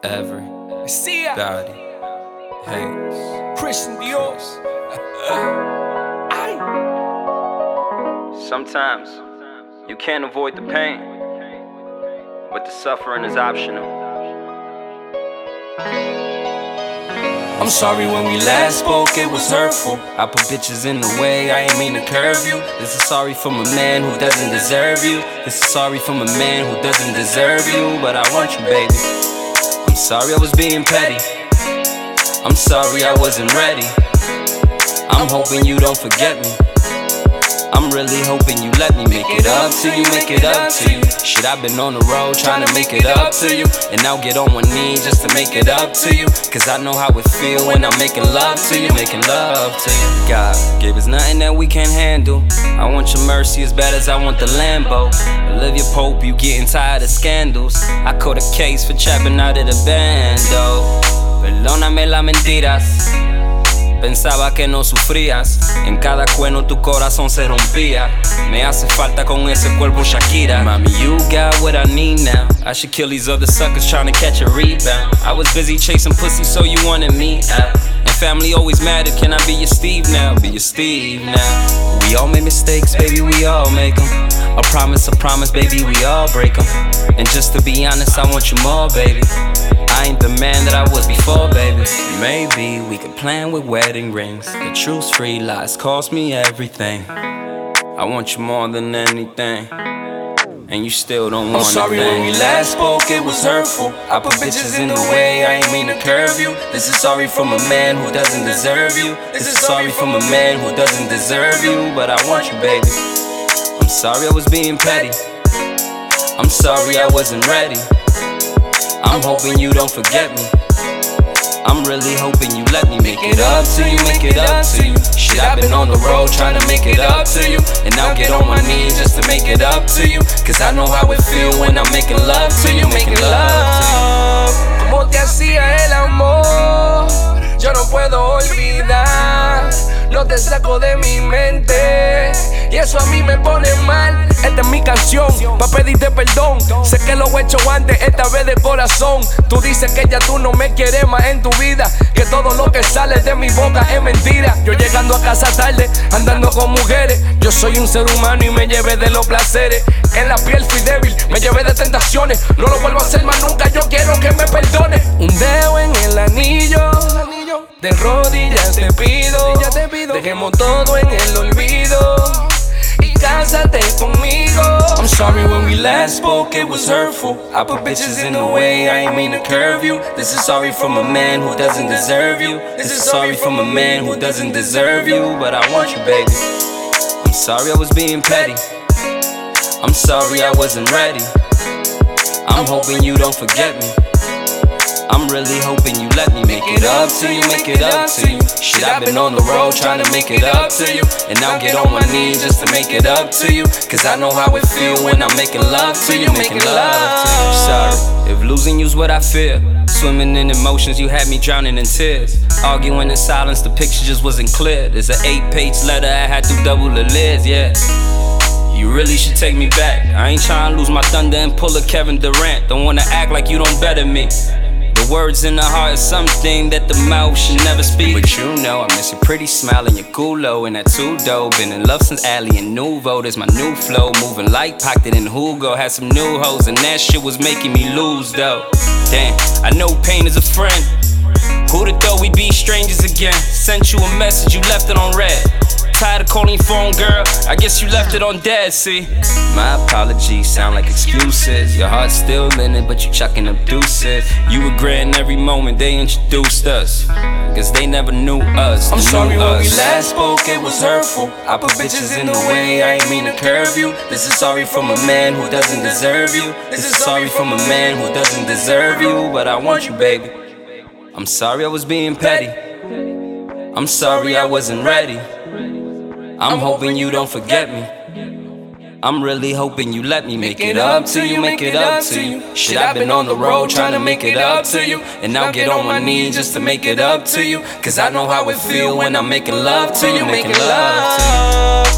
Everybody hates Christian Dior. Sometimes you can't avoid the pain, but the suffering is optional. I'm sorry when we last spoke, it was hurtful. I put bitches in the way, I ain't mean to curve you. This is sorry from a man who doesn't deserve you. This is sorry from a man who doesn't deserve you, but I want you, baby. I'm sorry I was being petty. I'm sorry I wasn't ready. I'm hoping you don't forget me. I'm really hoping you let me make it up to you, make it up to you. Shit, I've been on the road trying to make it up to you, and I'll get on one knee just to make it up to you. Cause I know how it feel when I'm making love to you, making love to you. God gave us nothing that we can't handle. I want your mercy as bad as I want the Lambo. Olivia Pope, you getting tired of scandals. I caught a case for trapping out of the bando. Perdóname las mentiras. Pensaba que no sufrías. En cada cuerno tu corazón se rompía. Me hace falta con ese cuerpo Shakira. Mami, you got what I need now. I should kill these other suckers trying to catch a rebound. I was busy chasing pussy, so you wanted me out. And family always mattered. Can I be your Steve now? Be your Steve now. We all make mistakes, baby, we all make them. A promise, baby, we all break them. And just to be honest, I want you more, baby. I ain't the man that I was before, baby. Maybe we could plan with wedding rings. The truth's free, lies cost me everything. I want you more than anything, and you still don't want I'm sorry when we last spoke, it was hurtful. I put bitches in the way, I ain't mean to curve you. This is sorry from a man who doesn't deserve you. This is sorry from a man who doesn't deserve you, but I want you, baby. I'm sorry I was being petty. I'm sorry I wasn't ready. I'm hoping you don't forget me. I'm really hoping you let me make it up to you, make it up to you. Shit, I've been on the road trying to make it up to you, and I'll get on my knees just to make it up to you. Cause I know how it feel when I'm making love to you, making love to you. Como te hacía el amor, yo no puedo olvidar. No te saco de mi mente, y eso a mí me pone mal. Esta es mi canción, pa' pedirte perdón. Sé que lo he hecho antes, esta vez de corazón. Tú dices que ya tú no me quieres más en tu vida, que todo lo que sale de mi boca es mentira. Yo llegando a casa tarde, andando con mujeres. Yo soy un ser humano y me llevé de los placeres. En la piel fui débil, me llevé de tentaciones. No lo vuelvo a hacer más nunca, yo quiero que me perdone. Un dedo en el anillo, de rodillas te pido. Dejemos todo en el olvido y cásate conmigo. I'm sorry when we last spoke, it was hurtful. I put bitches in the way, I ain't mean to curve you. This is sorry from a man who doesn't deserve you. This is sorry from a man who doesn't deserve you, but I want you, baby. I'm sorry I was being petty. I'm sorry I wasn't ready. I'm hoping you don't forget me. I'm really hoping you let me make it up to you, make it up to you. Shit, I've been on the road trying to make it up to you, and I'll get on my knees just to make it up to you. Cause I know how it feel when I'm making love to you, making love to you. Sorry if losing you's what I fear. Swimming in emotions, you had me drowning in tears. Arguing in silence, the picture just wasn't clear. There's an 8-page letter, I had to double the lids, yeah. You really should take me back. I ain't trying to lose my thunder and pull a Kevin Durant. Don't wanna act like you don't better me. The words in the heart is something that the mouth should never speak. But you know I miss your pretty smile and your culo and that two-dough. Been in love since Ali and Nouveau. There's my new flow, moving like Pocket and Hugo. Had some new hoes and that shit was making me lose though. Damn, I know pain is a friend. Who'd have thought we'd be strangers again? Sent you a message, you left it on red. Tired of calling phone, girl, I guess you left it on dead, see. My apologies sound like excuses. Your heart's still in it, but you chucking up deuces. You regretting every moment they introduced us, cause they never knew us. I'm sorry when we last spoke, it was hurtful. I put bitches in the way, I ain't mean to curve you. This is sorry from a man who doesn't deserve you. This is sorry from a man who doesn't deserve you, but I want you, baby. I'm sorry I was being petty. I'm sorry I wasn't ready. I'm hoping you don't forget me. I'm really hoping you let me make it up to you, make it up to you. Shit, I've been on the road trying to make it up to you, and I'll get on my knees just to make it up to you. Cause I know how it feel when I'm making love to you, making love to you.